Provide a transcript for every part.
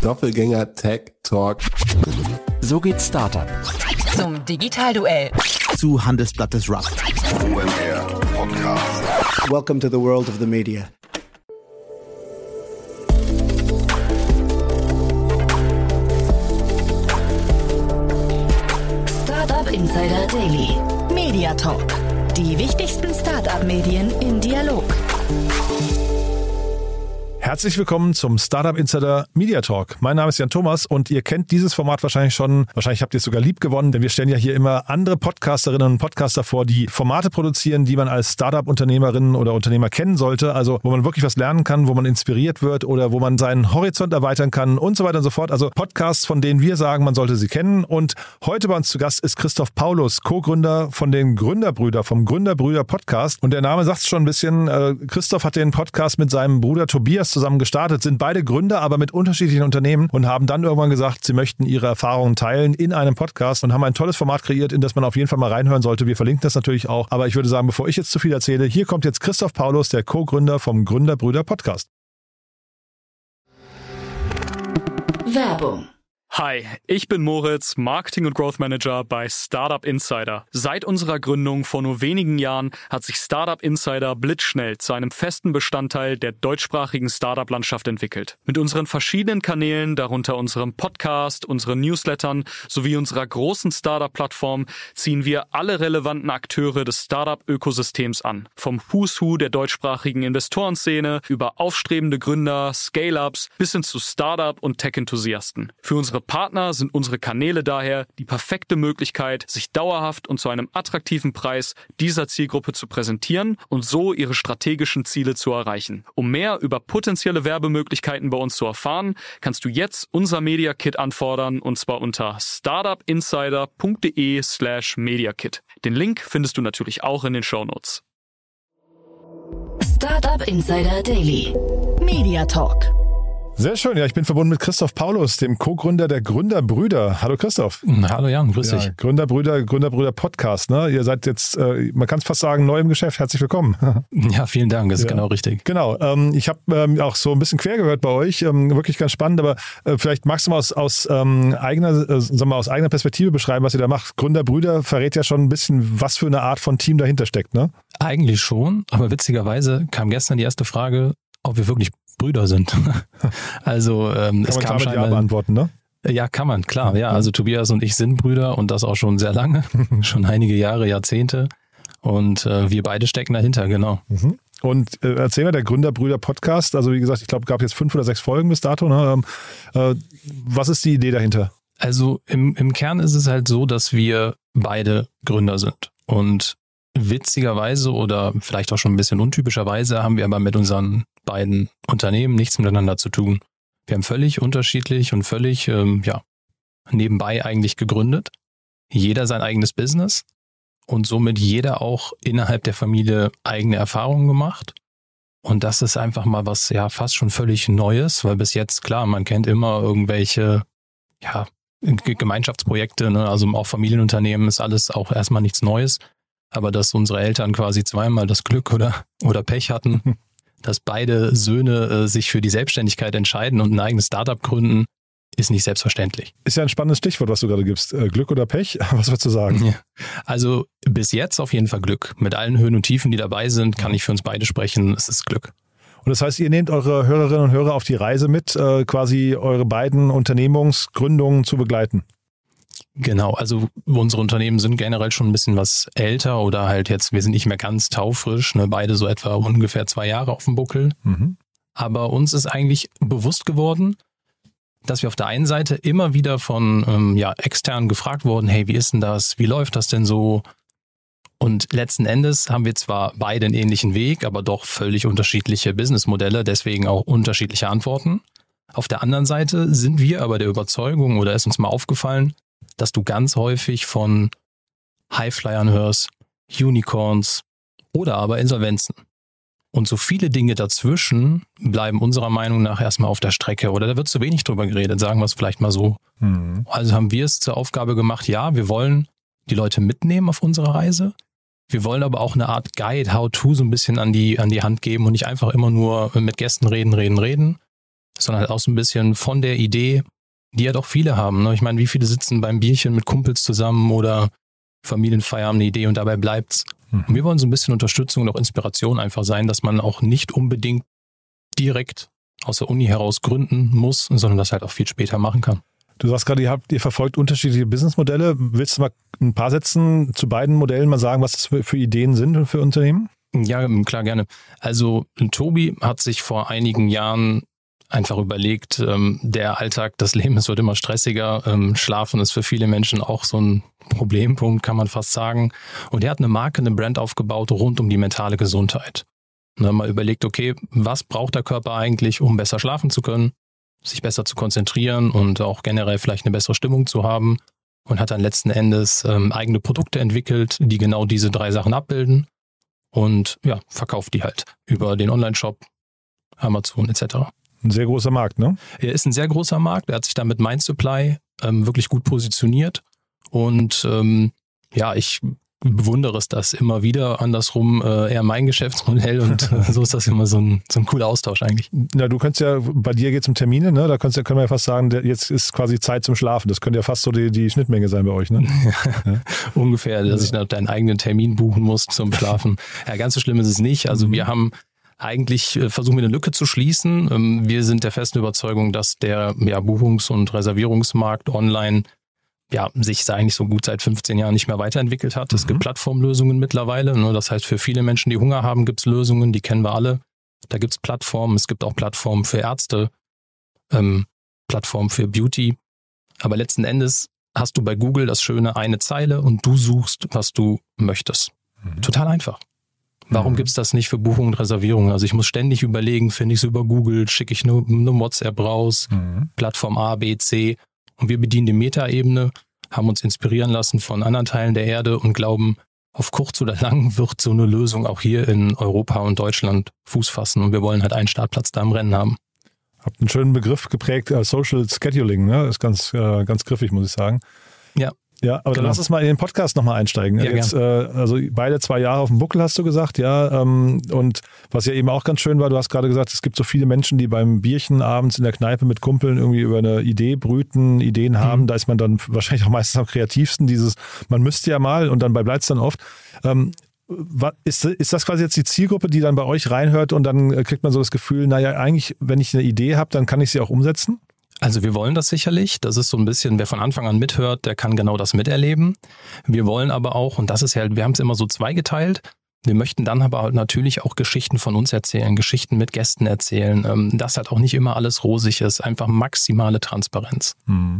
Doppelgänger Tech Talk. So geht Startup. Zum Digitalduell. Zu Handelsblatt Disrupt. OMR Podcast. Welcome to the world of the media. Startup Insider Daily. Media Talk. Die wichtigsten Startup-Medien im Dialog. Herzlich willkommen zum Startup Insider Media Talk. Mein Name ist Jan Thomas und ihr kennt dieses Format wahrscheinlich schon. Wahrscheinlich habt ihr es sogar lieb gewonnen, denn wir stellen ja hier immer andere Podcasterinnen und Podcaster vor, die Formate produzieren, die man als Startup-Unternehmerin oder Unternehmer kennen sollte. Also wo man wirklich was lernen kann, wo man inspiriert wird oder wo man seinen Horizont erweitern kann und so weiter und so fort. Also Podcasts, von denen wir sagen, man sollte sie kennen. Und heute bei uns zu Gast ist Christoph Paulus, Co-Gründer von den Gründerbrüder, vom Gründerbrüder Podcast. Und der Name sagt es schon ein bisschen. Christoph hat den Podcast mit seinem Bruder Tobias zusammen gestartet, sind beide Gründer, aber mit unterschiedlichen Unternehmen und haben dann irgendwann gesagt, sie möchten ihre Erfahrungen teilen in einem Podcast und haben ein tolles Format kreiert, in das man auf jeden Fall mal reinhören sollte. Wir verlinken das natürlich auch, aber ich würde sagen, bevor ich jetzt zu viel erzähle, hier kommt jetzt Christoph Paulus, der Co-Gründer vom Gründerbrüder Podcast. Werbung. Hi, ich bin Moritz, Marketing- und Growth Manager bei Startup Insider. Seit unserer Gründung vor nur wenigen Jahren hat sich Startup Insider blitzschnell zu einem festen Bestandteil der deutschsprachigen Startup-Landschaft entwickelt. Mit unseren verschiedenen Kanälen, darunter unserem Podcast, unseren Newslettern sowie unserer großen Startup-Plattform, ziehen wir alle relevanten Akteure des Startup-Ökosystems an. Vom Who's Who der deutschsprachigen Investorenszene über aufstrebende Gründer, Scale-Ups bis hin zu Startup- und Tech-Enthusiasten. Für unsere Partner sind unsere Kanäle daher die perfekte Möglichkeit, sich dauerhaft und zu einem attraktiven Preis dieser Zielgruppe zu präsentieren und so ihre strategischen Ziele zu erreichen. Um mehr über potenzielle Werbemöglichkeiten bei uns zu erfahren, kannst du jetzt unser Media Kit anfordern und zwar unter startupinsider.de/mediakit. Den Link findest du natürlich auch in den Shownotes. Startup Insider Daily. Media Talk. Sehr schön, ja, ich bin verbunden mit Christoph Paulus, dem Co-Gründer der Gründerbrüder. Hallo Christoph. Hallo Jan, grüß dich. Gründerbrüder Podcast, ne? Ihr seid jetzt, man kann es fast sagen, neu im Geschäft. Herzlich willkommen. Ja, vielen Dank, das ist genau richtig. Genau, ich habe auch so ein bisschen quer gehört bei euch, wirklich ganz spannend, aber vielleicht magst du mal aus eigener Perspektive beschreiben, was ihr da macht. Gründerbrüder verrät ja schon ein bisschen, was für eine Art von Team dahinter steckt, ne? Eigentlich schon, aber witzigerweise kam gestern die erste Frage, ob wir wirklich Brüder sind. Also es kam scheinbar ja beantworten, ne? Ja, kann man, klar. Ja, also Tobias und ich sind Brüder und das auch schon sehr lange, schon einige Jahre, Jahrzehnte. Und wir beide stecken dahinter, genau. Und erzähl mal, der Gründerbrüder Podcast, also wie gesagt, ich glaube, es gab jetzt 5 oder 6 Folgen bis dato. Ne? Was ist die Idee dahinter? Also im Kern ist es halt so, dass wir beide Gründer sind. Und witzigerweise oder vielleicht auch schon ein bisschen untypischerweise haben wir aber mit unseren beiden Unternehmen nichts miteinander zu tun. Wir haben völlig unterschiedlich und völlig nebenbei eigentlich gegründet. Jeder sein eigenes Business und somit jeder auch innerhalb der Familie eigene Erfahrungen gemacht. Und das ist einfach mal was ja fast schon völlig Neues, weil bis jetzt, klar, man kennt immer irgendwelche Gemeinschaftsprojekte, ne? Also auch Familienunternehmen ist alles auch erstmal nichts Neues. Aber dass unsere Eltern quasi zweimal das Glück oder Pech hatten, dass beide Söhne sich für die Selbstständigkeit entscheiden und ein eigenes Startup gründen, ist nicht selbstverständlich. Ist ja ein spannendes Stichwort, was du gerade gibst. Glück oder Pech? Was würdest du sagen? Ja. Also bis jetzt auf jeden Fall Glück. Mit allen Höhen und Tiefen, die dabei sind, kann ich für uns beide sprechen. Es ist Glück. Und das heißt, ihr nehmt eure Hörerinnen und Hörer auf die Reise mit, quasi eure beiden Unternehmungsgründungen zu begleiten. Genau, also unsere Unternehmen sind generell schon ein bisschen was älter oder halt jetzt, wir sind nicht mehr ganz taufrisch, ne, beide so etwa ungefähr 2 Jahre auf dem Buckel. Aber uns ist eigentlich bewusst geworden, dass wir auf der einen Seite immer wieder von extern gefragt wurden, hey, wie ist denn das, wie läuft das denn so? Und letzten Endes haben wir zwar beide einen ähnlichen Weg, aber doch völlig unterschiedliche Businessmodelle, deswegen auch unterschiedliche Antworten. Auf der anderen Seite sind wir aber der Überzeugung oder ist uns mal aufgefallen, dass du ganz häufig von Highflyern hörst, Unicorns oder aber Insolvenzen. Und so viele Dinge dazwischen bleiben unserer Meinung nach erstmal auf der Strecke oder da wird zu wenig drüber geredet, sagen wir es vielleicht mal so. Also haben wir es zur Aufgabe gemacht, ja, wir wollen die Leute mitnehmen auf unserer Reise. Wir wollen aber auch eine Art Guide, How-to so ein bisschen an die Hand geben und nicht einfach immer nur mit Gästen reden, sondern halt auch so ein bisschen von der Idee, die ja doch viele haben. Ne? Ich meine, wie viele sitzen beim Bierchen mit Kumpels zusammen oder Familienfeier haben eine Idee und dabei bleibt's. Und wir wollen so ein bisschen Unterstützung und auch Inspiration einfach sein, dass man auch nicht unbedingt direkt aus der Uni heraus gründen muss, sondern das halt auch viel später machen kann. Du sagst gerade, ihr verfolgt unterschiedliche Businessmodelle. Willst du mal ein paar Sätzen zu beiden Modellen mal sagen, was das für Ideen sind für Unternehmen? Ja, klar, gerne. Also Tobi hat sich vor einigen Jahren einfach überlegt, der Alltag, das Leben, es wird immer stressiger. Schlafen ist für viele Menschen auch so ein Problempunkt, kann man fast sagen. Und er hat eine Marke, eine Brand aufgebaut rund um die mentale Gesundheit. Und dann mal überlegt, okay, was braucht der Körper eigentlich, um besser schlafen zu können, sich besser zu konzentrieren und auch generell vielleicht eine bessere Stimmung zu haben. Und hat dann letzten Endes eigene Produkte entwickelt, die genau diese 3 Sachen abbilden. Und ja, verkauft die halt über den Online-Shop, Amazon etc. Ein sehr großer Markt, ne? Er ist ein sehr großer Markt. Er hat sich da mit Mindsupply wirklich gut positioniert. Und ich bewundere es das immer wieder. Andersrum eher mein Geschäftsmodell. Und so ist das immer so ein cooler Austausch eigentlich. Ja, du kannst ja, bei dir geht es um Termine, ne? Da können wir ja fast sagen, jetzt ist quasi Zeit zum Schlafen. Das könnte ja fast so die Schnittmenge sein bei euch, ne? Ja. Ungefähr, dass ich noch deinen eigenen Termin buchen muss zum Schlafen. Ja, ganz so schlimm ist es nicht. Also wir haben eigentlich versuchen wir eine Lücke zu schließen. Wir sind der festen Überzeugung, dass der Buchungs- und Reservierungsmarkt online sich eigentlich so gut seit 15 Jahren nicht mehr weiterentwickelt hat. Es gibt Plattformlösungen mittlerweile. Ne? Das heißt, für viele Menschen, die Hunger haben, gibt es Lösungen, die kennen wir alle. Da gibt es Plattformen. Es gibt auch Plattformen für Ärzte, Plattformen für Beauty. Aber letzten Endes hast du bei Google das Schöne, eine Zeile und du suchst, was du möchtest. Total einfach. Warum gibt es das nicht für Buchungen und Reservierungen? Also ich muss ständig überlegen, finde ich es über Google, schicke ich eine WhatsApp raus, Plattform A, B, C. Und wir bedienen die Metaebene, haben uns inspirieren lassen von anderen Teilen der Erde und glauben, auf kurz oder lang wird so eine Lösung auch hier in Europa und Deutschland Fuß fassen. Und wir wollen halt einen Startplatz da im Rennen haben. Habt einen schönen Begriff geprägt, Social Scheduling, ne? Ist ganz griffig, muss ich sagen. Ja, aber dann lass uns mal in den Podcast nochmal einsteigen. Ja, jetzt, also beide 2 Jahre auf dem Buckel, hast du gesagt, ja. Und was ja eben auch ganz schön war, du hast gerade gesagt, es gibt so viele Menschen, die beim Bierchen abends in der Kneipe mit Kumpeln irgendwie über eine Idee brüten, Ideen haben. Da ist man dann wahrscheinlich auch meistens am kreativsten, man müsste ja mal und dabei bleibt es dann oft. Ist das quasi jetzt die Zielgruppe, die dann bei euch reinhört und dann kriegt man so das Gefühl, naja, eigentlich, wenn ich eine Idee habe, dann kann ich sie auch umsetzen? Also wir wollen das sicherlich. Das ist so ein bisschen, wer von Anfang an mithört, der kann genau das miterleben. Wir wollen aber auch, und das ist halt, wir haben es immer so zweigeteilt, wir möchten dann aber halt natürlich auch Geschichten von uns erzählen, Geschichten mit Gästen erzählen, dass halt auch nicht immer alles rosig ist, einfach maximale Transparenz.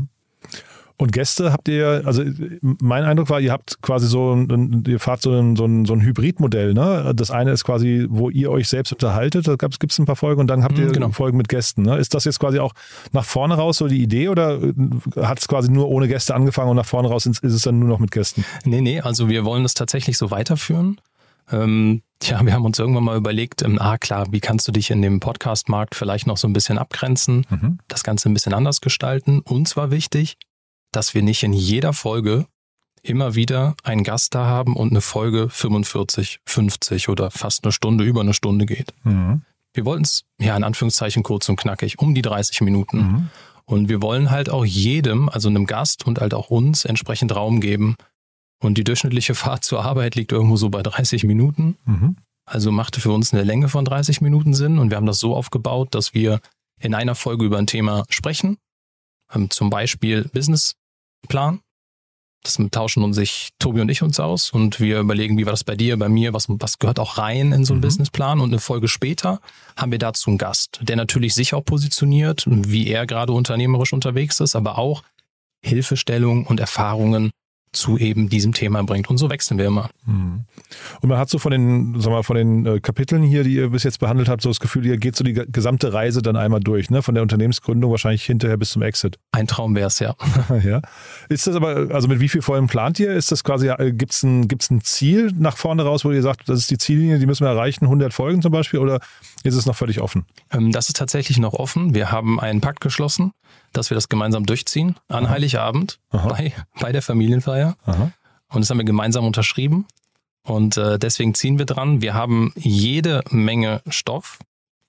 Und Gäste habt ihr, also mein Eindruck war, ihr habt quasi ihr fahrt so ein Hybridmodell, ne? Das eine ist quasi, wo ihr euch selbst unterhaltet, da gibt es ein paar Folgen und dann habt ihr Folgen mit Gästen, ne? Ist das jetzt quasi auch nach vorne raus so die Idee oder hat es quasi nur ohne Gäste angefangen und nach vorne raus ist es dann nur noch mit Gästen? Nee, also wir wollen das tatsächlich so weiterführen. Wir haben uns irgendwann mal überlegt, klar, wie kannst du dich in dem Podcast-Markt vielleicht noch so ein bisschen abgrenzen, das Ganze ein bisschen anders gestalten. Uns war wichtig, dass wir nicht in jeder Folge immer wieder einen Gast da haben und eine Folge 45, 50 oder fast über eine Stunde geht. Wir wollten es, in Anführungszeichen kurz und knackig, um die 30 Minuten. Und wir wollen halt auch jedem, also einem Gast und halt auch uns, entsprechend Raum geben. Und die durchschnittliche Fahrt zur Arbeit liegt irgendwo so bei 30 Minuten. Also machte für uns eine Länge von 30 Minuten Sinn. Und wir haben das so aufgebaut, dass wir in einer Folge über ein Thema sprechen. Zum Beispiel Businessplan. Das tauschen sich Tobi und ich uns aus und wir überlegen, wie war das bei dir, bei mir, was gehört auch rein in so einen Businessplan. Und eine Folge später haben wir dazu einen Gast, der natürlich sich auch positioniert, wie er gerade unternehmerisch unterwegs ist, aber auch Hilfestellung und Erfahrungen zu eben diesem Thema bringt. Und so wechseln wir immer. Und man hat so von den Kapiteln hier, die ihr bis jetzt behandelt habt, so das Gefühl, ihr geht so die gesamte Reise dann einmal durch, ne? Von der Unternehmensgründung wahrscheinlich hinterher bis zum Exit. Ein Traum wäre es, ja. Ja. Ist das aber, also mit wie viel Folgen plant ihr? Ist das quasi, gibt's ein Ziel nach vorne raus, wo ihr sagt, das ist die Ziellinie, die müssen wir erreichen, 100 Folgen zum Beispiel, oder ist es noch völlig offen? Das ist tatsächlich noch offen. Wir haben einen Pakt geschlossen, dass wir das gemeinsam durchziehen an Heiligabend bei der Familienfeier. Und das haben wir gemeinsam unterschrieben und deswegen ziehen wir dran. Wir haben jede Menge Stoff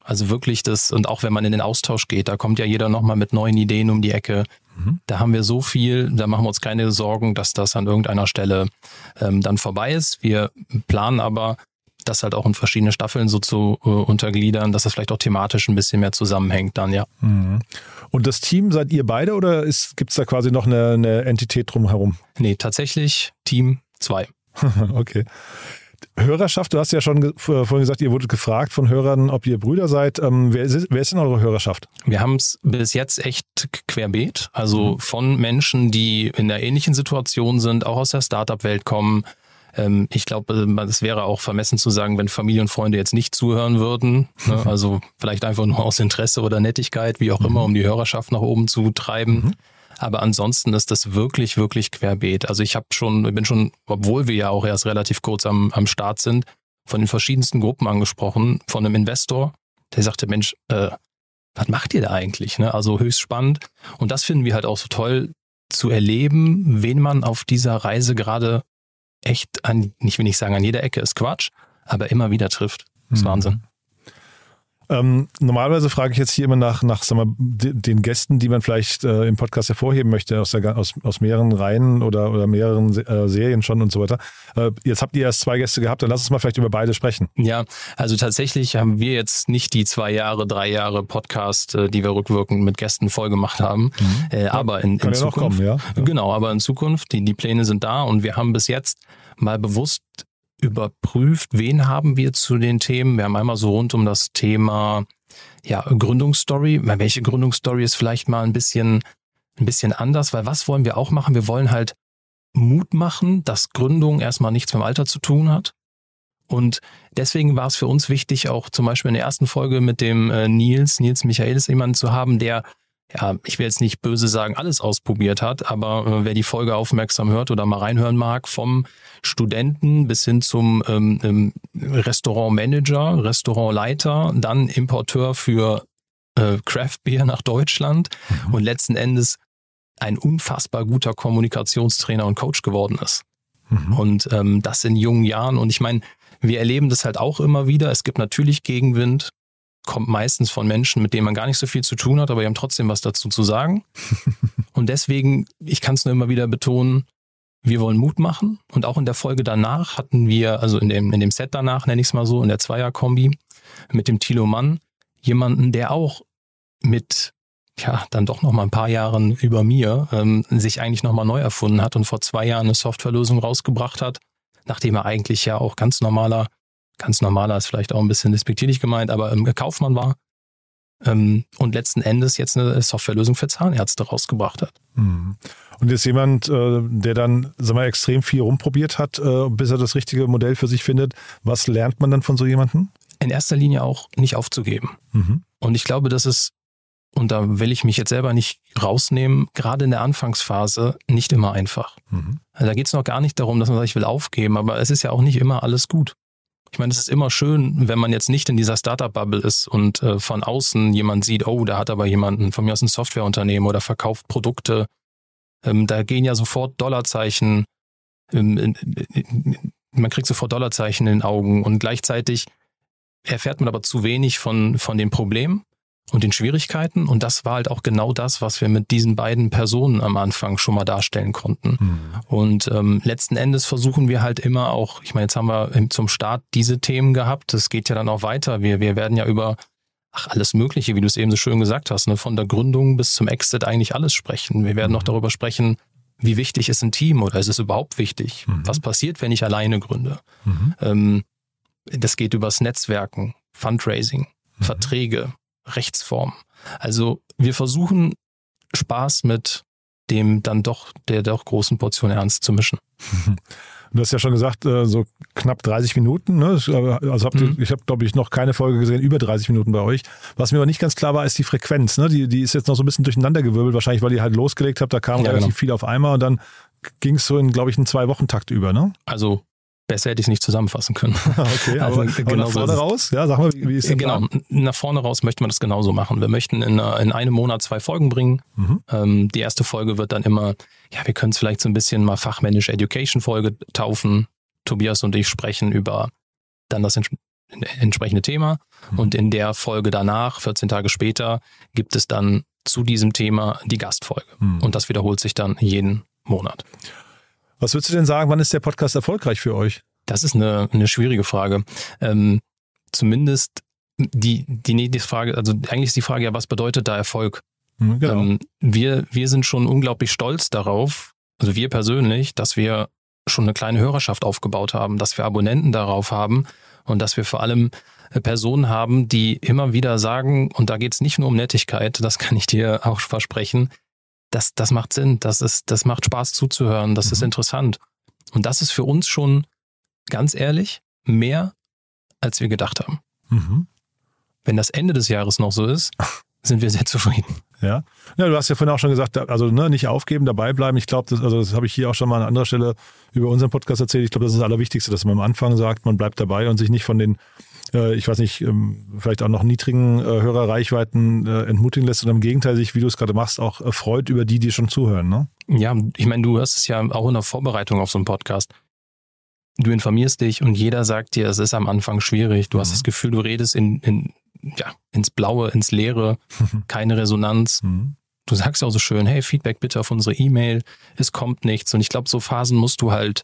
Also wirklich das, und auch wenn man in den Austausch geht, da kommt ja jeder nochmal mit neuen Ideen um die Ecke. Da haben wir so viel, da machen wir uns keine Sorgen, dass das an irgendeiner Stelle dann vorbei ist. Wir planen aber, das halt auch in verschiedene Staffeln so zu untergliedern, dass das vielleicht auch thematisch ein bisschen mehr zusammenhängt dann, ja. Und das Team, seid ihr beide oder gibt es da quasi noch eine Entität drumherum? Nee, tatsächlich Team 2. Okay. Hörerschaft, du hast ja schon vorhin gesagt, ihr wurdet gefragt von Hörern, ob ihr Brüder seid. Wer ist denn eure Hörerschaft? Wir haben es bis jetzt echt querbeet, also von Menschen, die in einer ähnlichen Situation sind, auch aus der Startup-Welt kommen. Ich glaube, es wäre auch vermessen zu sagen, wenn Familie und Freunde jetzt nicht zuhören würden. Ne? Also vielleicht einfach nur aus Interesse oder Nettigkeit, wie auch immer, um die Hörerschaft nach oben zu treiben. Aber ansonsten ist das wirklich, wirklich querbeet. Also ich bin schon, obwohl wir ja auch erst relativ kurz am Start sind, von den verschiedensten Gruppen angesprochen, von einem Investor, der sagte, Mensch, was macht ihr da eigentlich? Ne? Also höchst spannend. Und das finden wir halt auch so toll, zu erleben, wen man auf dieser Reise gerade echt ich will nicht sagen, an jeder Ecke ist Quatsch, aber immer wieder trifft. Das ist Wahnsinn. Normalerweise frage ich jetzt hier immer nach sag mal, den Gästen, die man vielleicht im Podcast hervorheben möchte, aus mehreren Reihen oder mehreren Serien schon und so weiter. Jetzt habt ihr erst 2 Gäste gehabt, dann lass uns mal vielleicht über beide sprechen. Ja, also tatsächlich haben wir jetzt nicht die 2 Jahre, 3 Jahre Podcast, die wir rückwirkend mit Gästen voll gemacht haben. Aber in Kann ja Zukunft, noch kommen, ja. Genau, aber in Zukunft, die Pläne sind da und wir haben bis jetzt mal bewusst überprüft, wen haben wir zu den Themen. Wir haben einmal so rund um das Thema Gründungsstory. Welche Gründungsstory ist vielleicht mal ein bisschen anders, weil was wollen wir auch machen? Wir wollen halt Mut machen, dass Gründung erstmal nichts mit dem Alter zu tun hat. Und deswegen war es für uns wichtig, auch zum Beispiel in der ersten Folge mit dem Nils Michaelis jemanden zu haben, der, ich will jetzt nicht böse sagen, alles ausprobiert hat, aber wer die Folge aufmerksam hört oder mal reinhören mag, vom Studenten bis hin zum Restaurantmanager, Restaurantleiter, dann Importeur für Craft Beer nach Deutschland und letzten Endes ein unfassbar guter Kommunikationstrainer und Coach geworden ist. Und das in jungen Jahren. Und ich meine, wir erleben das halt auch immer wieder. Es gibt natürlich Gegenwind, kommt meistens von Menschen, mit denen man gar nicht so viel zu tun hat, aber die haben trotzdem was dazu zu sagen. Und deswegen, ich kann es nur immer wieder betonen, wir wollen Mut machen. Und auch in der Folge danach hatten wir, also in dem Set danach, nenne ich es mal so, in der Zweier-Kombi mit dem Thilo Mann, jemanden, der auch mit, dann doch noch mal ein paar Jahren über mir, sich eigentlich noch mal neu erfunden hat und vor 2 Jahren eine Softwarelösung rausgebracht hat, nachdem er eigentlich ja auch ganz normaler ist vielleicht auch ein bisschen despektierlich gemeint, aber Kaufmann war und letzten Endes jetzt eine Softwarelösung für Zahnärzte rausgebracht hat. Und jetzt jemand, der dann, extrem viel rumprobiert hat, bis er das richtige Modell für sich findet. Was lernt man dann von so jemandem? In erster Linie auch nicht aufzugeben. Und ich glaube, das ist, und da will ich mich jetzt selber nicht rausnehmen, gerade in der Anfangsphase nicht immer einfach. Also da geht es noch gar nicht darum, dass man sagt, ich will aufgeben, aber es ist ja auch nicht immer alles gut. Ich meine, es ist immer schön, wenn man jetzt nicht in dieser Startup-Bubble ist und von außen jemand sieht, oh, da hat aber jemanden von mir aus ein Softwareunternehmen oder verkauft Produkte. Da gehen ja sofort Dollarzeichen, man kriegt sofort Dollarzeichen in den Augen und gleichzeitig erfährt man aber zu wenig von den Problemen und den Schwierigkeiten. Und das war halt auch genau das, was wir mit diesen beiden Personen am Anfang schon mal darstellen konnten. Und letzten Endes versuchen wir halt immer auch, ich meine, jetzt haben wir zum Start diese Themen gehabt, das geht ja dann auch weiter. Wir werden ja über alles Mögliche, wie du es eben so schön gesagt hast, ne, von der Gründung bis zum Exit eigentlich alles sprechen. Wir werden noch darüber sprechen, wie wichtig ist ein Team oder ist es überhaupt wichtig? Was passiert, wenn ich alleine gründe? Das geht übers Netzwerken, Fundraising, Verträge, Rechtsform. Also wir versuchen Spaß mit dem dann doch der großen Portion Ernst zu mischen. Du hast ja schon gesagt, so knapp 30 Minuten. Ne? Also ich habe, glaube ich, noch keine Folge gesehen, über 30 Minuten bei euch. Was mir aber nicht ganz klar war, ist die Frequenz. Ne? Die ist jetzt noch so ein bisschen durcheinandergewirbelt, wahrscheinlich, weil ihr halt losgelegt habt. Da kam relativ viel auf einmal und dann ging es so in, glaube ich, einen 2-Wochen-Takt über. Ne? Also besser hätte ich es nicht zusammenfassen können. Okay, aber nach vorne raus? Ja, sag mal, wie ist das? Genau, nach vorne raus möchte man das genauso machen. Wir möchten in einem Monat 2 Folgen bringen. Die erste Folge wird dann immer, wir können es vielleicht so ein bisschen mal fachmännisch Education-Folge taufen. Tobias und ich sprechen über dann das entsprechende Thema und in der Folge danach, 14 Tage später, gibt es dann zu diesem Thema die Gastfolge. Und das wiederholt sich dann jeden Monat. Was würdest du denn sagen, wann ist der Podcast erfolgreich für euch? Das ist eine schwierige Frage. Zumindest die nächste Frage, also eigentlich ist die Frage ja, was bedeutet da Erfolg? Genau. Wir sind schon unglaublich stolz darauf, also wir persönlich, dass wir schon eine kleine Hörerschaft aufgebaut haben, dass wir Abonnenten darauf haben und dass wir vor allem Personen haben, die immer wieder sagen, und da geht es nicht nur um Nettigkeit, das kann ich dir auch versprechen, das macht Sinn, das macht Spaß zuzuhören, das ist interessant. Und das ist für uns schon, ganz ehrlich, mehr, als wir gedacht haben. Wenn das Ende des Jahres noch so ist, sind wir sehr zufrieden. Ja, du hast ja vorhin auch schon gesagt, also nicht aufgeben, dabei bleiben. Ich glaube, das habe ich hier auch schon mal an anderer Stelle über unseren Podcast erzählt. Ich glaube, das ist das Allerwichtigste, dass man am Anfang sagt, man bleibt dabei und sich nicht von den, ich weiß nicht, vielleicht auch noch niedrigen Hörerreichweiten entmutigen lässt, sondern im Gegenteil sich, wie du es gerade machst, auch freut über die schon zuhören. Ne? Ja, ich meine, du hörst es ja auch in der Vorbereitung auf so einen Podcast. Du informierst dich und jeder sagt dir, es ist am Anfang schwierig. Du hast das Gefühl, du redest ins Blaue, ins Leere, keine Resonanz. Du sagst auch so schön, hey, Feedback bitte auf unsere E-Mail, es kommt nichts. Und ich glaube, so Phasen musst du halt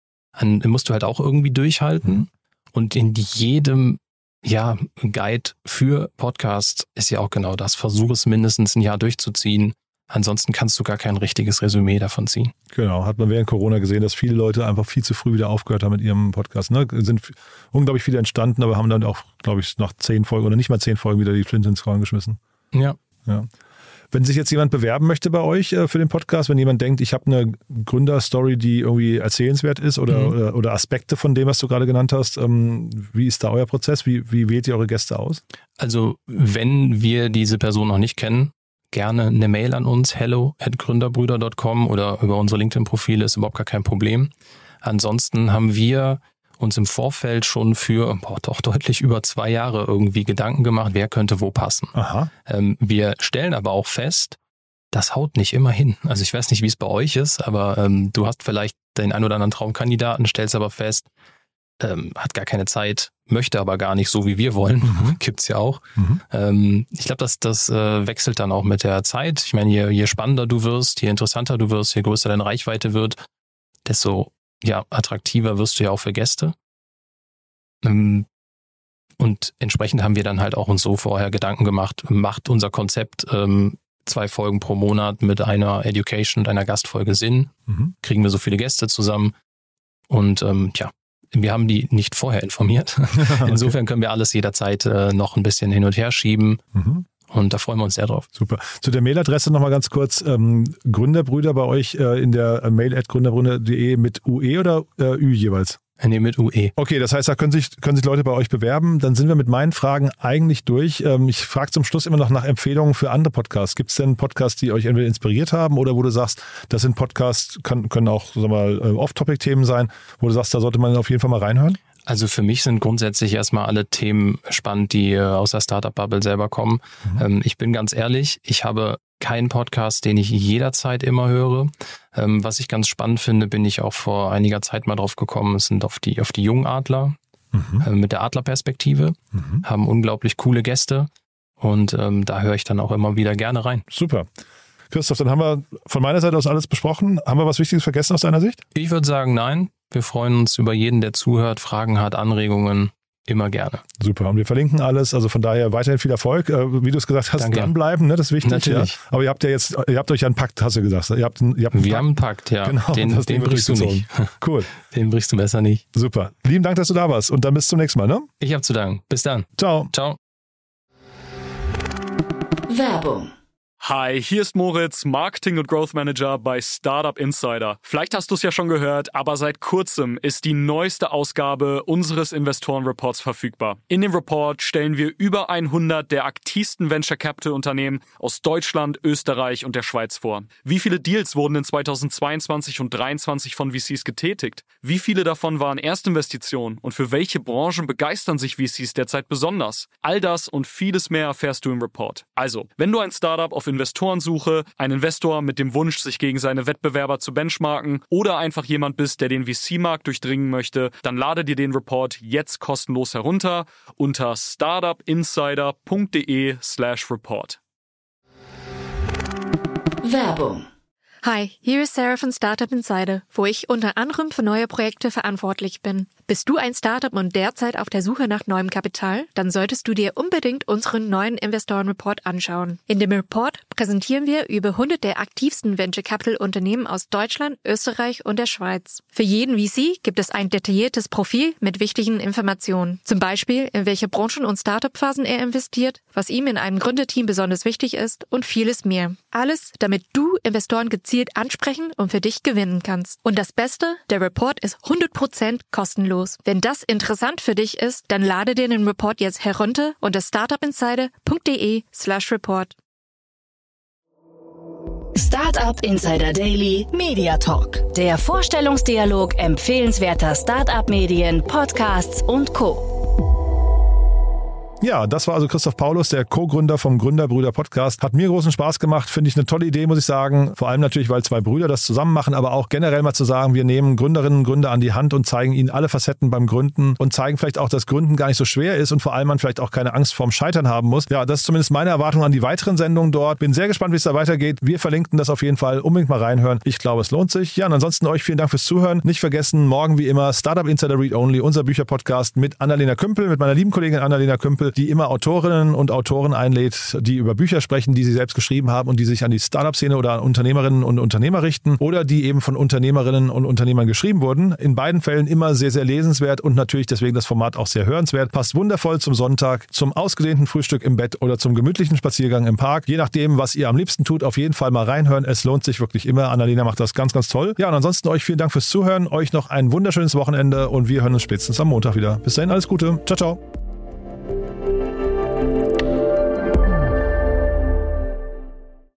auch irgendwie durchhalten. Und in jedem Guide für Podcast ist ja auch genau das. Versuch es mindestens ein Jahr durchzuziehen. Ansonsten kannst du gar kein richtiges Resümee davon ziehen. Genau, hat man während Corona gesehen, dass viele Leute einfach viel zu früh wieder aufgehört haben mit ihrem Podcast. Ne? Sind unglaublich viele entstanden, aber haben dann auch, glaube ich, nach 10 Folgen oder nicht mal 10 Folgen wieder die Flinte ins Korn geschmissen. Ja. Wenn sich jetzt jemand bewerben möchte bei euch für den Podcast, wenn jemand denkt, ich habe eine Gründerstory, die irgendwie erzählenswert ist oder Aspekte von dem, was du gerade genannt hast, wie ist da euer Prozess? Wie wählt ihr eure Gäste aus? Also wenn wir diese Person noch nicht kennen, gerne eine Mail an uns, hello@gründerbrüder.com oder über unsere LinkedIn-Profile, ist überhaupt gar kein Problem. Ansonsten haben wir uns im Vorfeld schon für doch deutlich über 2 Jahre irgendwie Gedanken gemacht, wer könnte wo passen. Aha. Wir stellen aber auch fest, das haut nicht immer hin. Also ich weiß nicht, wie es bei euch ist, aber du hast vielleicht den ein oder anderen Traumkandidaten, stellst aber fest, hat gar keine Zeit, möchte aber gar nicht so, wie wir wollen. Gibt's ja auch. Ich glaube, das wechselt dann auch mit der Zeit. Ich meine, je spannender du wirst, je interessanter du wirst, je größer deine Reichweite wird, desto attraktiver wirst du ja auch für Gäste. Und entsprechend haben wir dann halt auch uns so vorher Gedanken gemacht, macht unser Konzept 2 Folgen pro Monat mit einer Education und einer Gastfolge Sinn? Kriegen wir so viele Gäste zusammen? Und wir haben die nicht vorher informiert. Insofern können wir alles jederzeit noch ein bisschen hin und her schieben. Und da freuen wir uns sehr drauf. Super. Zu der Mailadresse nochmal ganz kurz. Gründerbrüder bei euch in der mail@gründerbrüder.de mit UE oder Ü jeweils? Nee, mit UE. Okay, das heißt, da können sich Leute bei euch bewerben. Dann sind wir mit meinen Fragen eigentlich durch. Ich frage zum Schluss immer noch nach Empfehlungen für andere Podcasts. Gibt es denn Podcasts, die euch entweder inspiriert haben oder wo du sagst, das sind Podcasts, können auch Off-Topic-Themen sein, wo du sagst, da sollte man auf jeden Fall mal reinhören? Also für mich sind grundsätzlich erstmal alle Themen spannend, die aus der Startup-Bubble selber kommen. Ich bin ganz ehrlich, ich habe keinen Podcast, den ich jederzeit immer höre. Was ich ganz spannend finde, bin ich auch vor einiger Zeit mal drauf gekommen, es sind auf die Jungadler mit der Adlerperspektive, haben unglaublich coole Gäste und da höre ich dann auch immer wieder gerne rein. Super. Christoph, dann haben wir von meiner Seite aus alles besprochen. Haben wir was Wichtiges vergessen aus deiner Sicht? Ich würde sagen, nein. Wir freuen uns über jeden, der zuhört, Fragen hat, Anregungen. Immer gerne. Super. Und wir verlinken alles. Also von daher weiterhin viel Erfolg. Wie du es gesagt hast, dranbleiben, ne? Das ist wichtig. Natürlich. Ja. Aber ihr habt euch ja einen Pakt, hast du gesagt. Wir haben einen Pakt, ja. Genau, den brichst du nicht. Cool. Den brichst du besser nicht. Super. Lieben Dank, dass du da warst. Und dann bis zum nächsten Mal, ne? Ich habe zu danken. Bis dann. Ciao. Ciao. Werbung. Hi, hier ist Moritz, Marketing- und Growth Manager bei Startup Insider. Vielleicht hast du es ja schon gehört, aber seit kurzem ist die neueste Ausgabe unseres Investorenreports verfügbar. In dem Report stellen wir über 100 der aktivsten Venture Capital Unternehmen aus Deutschland, Österreich und der Schweiz vor. Wie viele Deals wurden in 2022 und 2023 von VCs getätigt? Wie viele davon waren Erstinvestitionen? Und für welche Branchen begeistern sich VCs derzeit besonders? All das und vieles mehr erfährst du im Report. Also, wenn du ein Startup auf Investorensuche, ein Investor mit dem Wunsch, sich gegen seine Wettbewerber zu benchmarken oder einfach jemand bist, der den VC-Markt durchdringen möchte, dann lade dir den Report jetzt kostenlos herunter unter startupinsider.de/report. Werbung. Hi, hier ist Sarah von Startup Insider, wo ich unter anderem für neue Projekte verantwortlich bin. Bist du ein Startup und derzeit auf der Suche nach neuem Kapital? Dann solltest du dir unbedingt unseren neuen Investoren-Report anschauen. In dem Report präsentieren wir über 100 der aktivsten Venture-Capital-Unternehmen aus Deutschland, Österreich und der Schweiz. Für jeden VC gibt es ein detailliertes Profil mit wichtigen Informationen. Zum Beispiel, in welche Branchen und Startup-Phasen er investiert, was ihm in einem Gründerteam besonders wichtig ist und vieles mehr. Alles, damit du Investoren gezielt ansprechen und für dich gewinnen kannst. Und das Beste, der Report ist 100% kostenlos. Wenn das interessant für dich ist, dann lade dir den Report jetzt herunter unter startupinsider.de/report. Startup Insider Daily Media Talk. Der Vorstellungsdialog empfehlenswerter Startup-Medien, Podcasts und Co. Ja, das war also Christoph Paulus, der Co-Gründer vom Gründerbrüder Podcast. Hat mir großen Spaß gemacht, finde ich eine tolle Idee, muss ich sagen. Vor allem natürlich, weil zwei Brüder das zusammen machen, aber auch generell mal zu sagen, wir nehmen Gründerinnen und Gründer an die Hand und zeigen ihnen alle Facetten beim Gründen und zeigen vielleicht auch, dass Gründen gar nicht so schwer ist und vor allem man vielleicht auch keine Angst vorm Scheitern haben muss. Ja, das ist zumindest meine Erwartung an die weiteren Sendungen dort. Bin sehr gespannt, wie es da weitergeht. Wir verlinken das auf jeden Fall. Unbedingt mal reinhören. Ich glaube, es lohnt sich. Ja, und ansonsten euch vielen Dank fürs Zuhören. Nicht vergessen, morgen wie immer Startup Insider Read Only, unser Bücherpodcast mit Annalena Kümpel, mit meiner lieben Kollegin Annalena Kümpel, die immer Autorinnen und Autoren einlädt, die über Bücher sprechen, die sie selbst geschrieben haben und die sich an die Startup-Szene oder an Unternehmerinnen und Unternehmer richten oder die eben von Unternehmerinnen und Unternehmern geschrieben wurden. In beiden Fällen immer sehr, sehr lesenswert und natürlich deswegen das Format auch sehr hörenswert. Passt wundervoll zum Sonntag, zum ausgedehnten Frühstück im Bett oder zum gemütlichen Spaziergang im Park. Je nachdem, was ihr am liebsten tut, auf jeden Fall mal reinhören. Es lohnt sich wirklich immer. Annalena macht das ganz, ganz toll. Ja, und ansonsten euch vielen Dank fürs Zuhören. Euch noch ein wunderschönes Wochenende und wir hören uns spätestens am Montag wieder. Bis dahin, alles Gute. Ciao, ciao.